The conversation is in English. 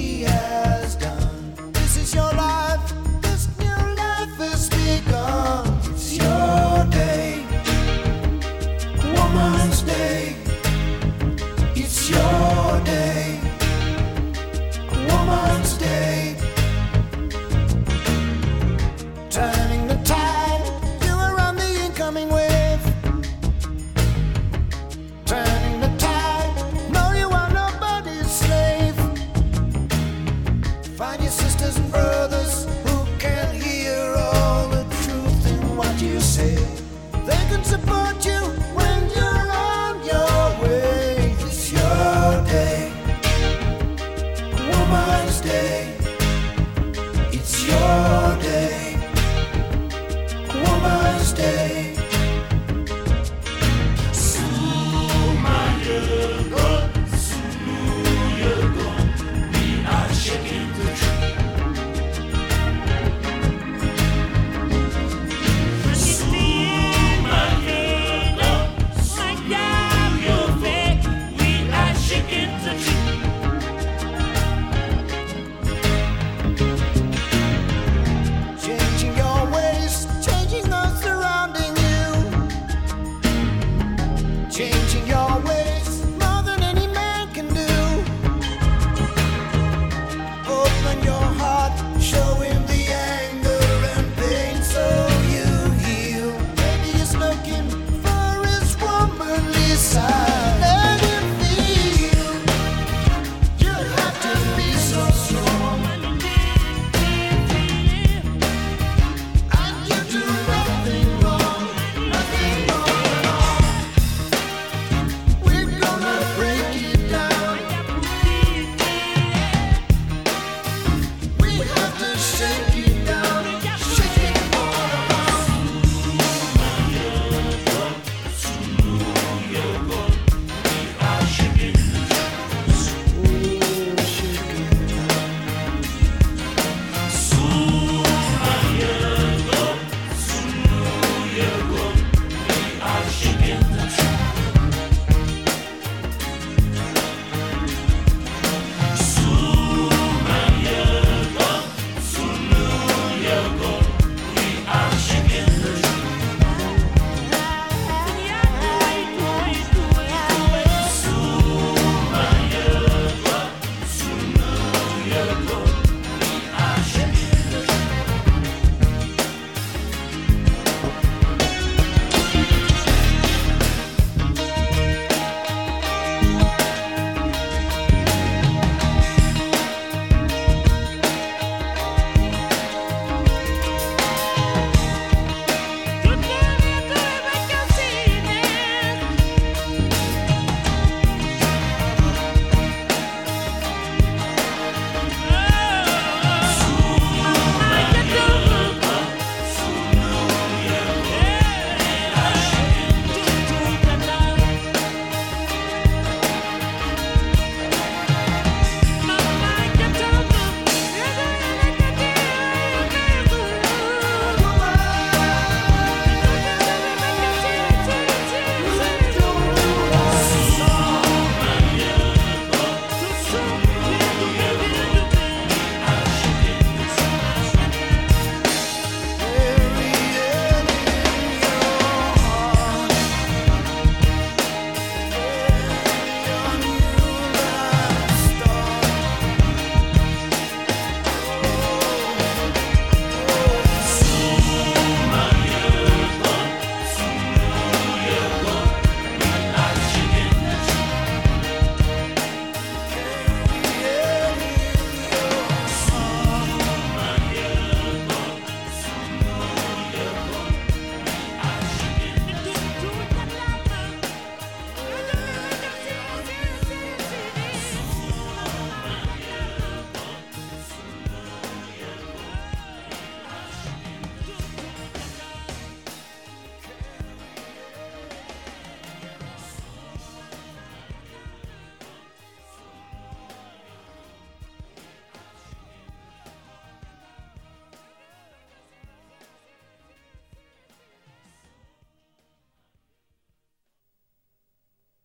he has done. This is your life, this new life has begun. It's your day, Woman's Day. It's your day, Woman's Day. Turning the tide, you are on the incoming wave. Turning the tide, no, you are nobody's slave. Find your sisters and brothers who can hear all the truth in what you say. They can support you when you're on your way. It's your day, Woman's Day. It's your